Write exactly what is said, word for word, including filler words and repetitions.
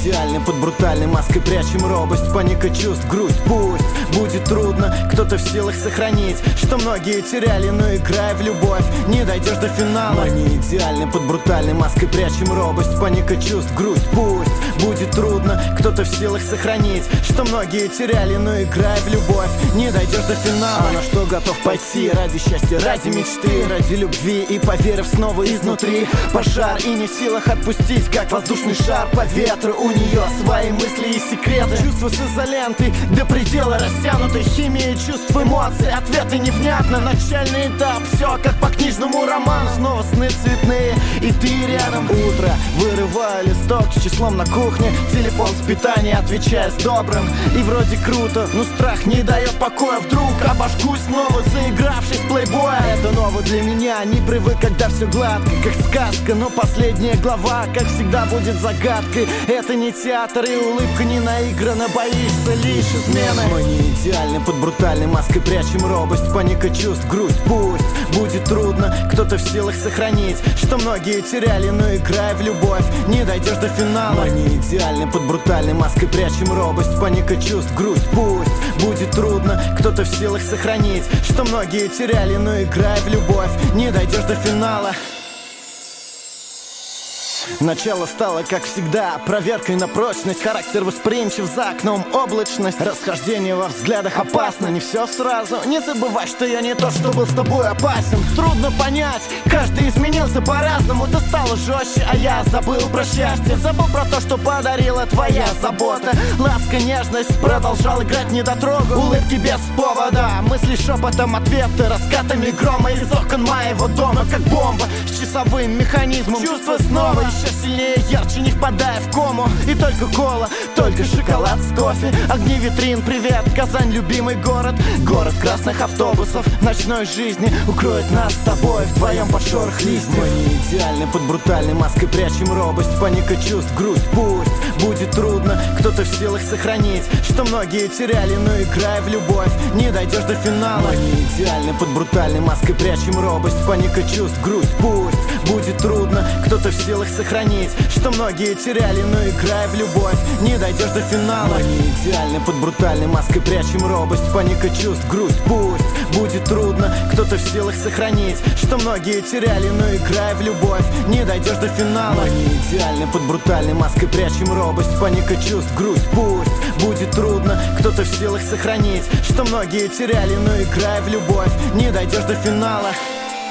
идеальны, под брутальной маской прячем робость, паника чувств, грусть, пусть будет трудно, кто-то в силах сохранить, что многие теряли, но играя в любовь, не дойдешь до финала. Мы не идеальны, под брутальной маской прячем робость, паника чувств, грусть, пусть будет трудно, кто-то в силах сохранить, что многие теряли, но играя в любовь, не дойдешь до финала. А на что готов пойти ради счастья, ради мечты, ради любви и поверив снова изнутри. Пожар и не в силах отпустить, как воздушный шар по ветру. У нее свои мысли и секреты, чувства с изолентой до предела растянутой, химия чувств, эмоций, ответы невнятно. Начальный этап, все как по книжному роману. Снова сны цветные, и ты рядом. Утро, вырываю листок с числом на кухне, телефон с питания, отвечая с добрым. И вроде круто, но страх не дает покоя. Вдруг обожгусь снова, заигравшись в плейбоя. Это ново для меня, не привык, когда все гладко, как сказка. Но последняя глава, как всегда, будет загадкой. Это не театр, и улыбка не наиграна, боишься лишь измены. Мы не идеальны, под брутальной маской прячем робость, паника чувств, грусть, пусть будет трудно, кто-то в силах сохранить, что многие теряли, но играя в любовь, не дойдешь до финала. Мы не идеальны, под брутальной маской прячем робость, паника чувств, грусть, пусть будет трудно, кто-то в силах сохранить, что многие теряли, но играя в любовь, не дойдешь до финала. Начало стало, как всегда, проверкой на прочность. Характер восприимчив, за окном облачность. Расхождение во взглядах опасно, не все сразу. Не забывай, что я не то, что был с тобой опасен. Трудно понять, каждый изменился по-разному. Ты стала жестче, а я забыл про счастье. Забыл про то, что подарила твоя забота. Ласка, нежность продолжал играть недотрогу. Улыбки без повода, мысли шепотом, ответы раскатами грома из окон моего дома, как бомба с часовым механизмом. Чувства снова еще сильнее, ярче, не впадая в кому. И только кола, только шоколад с кофе. Огни витрин, привет, Казань, любимый город. Город красных автобусов, ночной жизни укроет нас с тобой вдвоем под шорох листьев. Мы не идеальны, под брутальной маской прячем робость, паника чувств, грусть, пусть будет трудно, кто-то в силах сохранить, что многие теряли, но играя в любовь, не дойдешь до финала. Мы не идеальны, под брутальной маской прячем робость, паника чувств, грусть, пусть будет трудно, кто-то в силах сохранить, что многие теряли, но играя в любовь, не дойдешь до финала. Мы не идеальны, под брутальной маской прячем робость, паника чувств, грусть, пусть будет трудно, кто-то в силах сохранить, что многие теряли, но играя в любовь, не дойдешь до финала. Мы не идеальны, под брутальной маской прячем робость, паника чувств, грусть, пусть будет трудно, кто-то в силах сохранить, что многие теряли, но играя в любовь, не дойдешь до финала.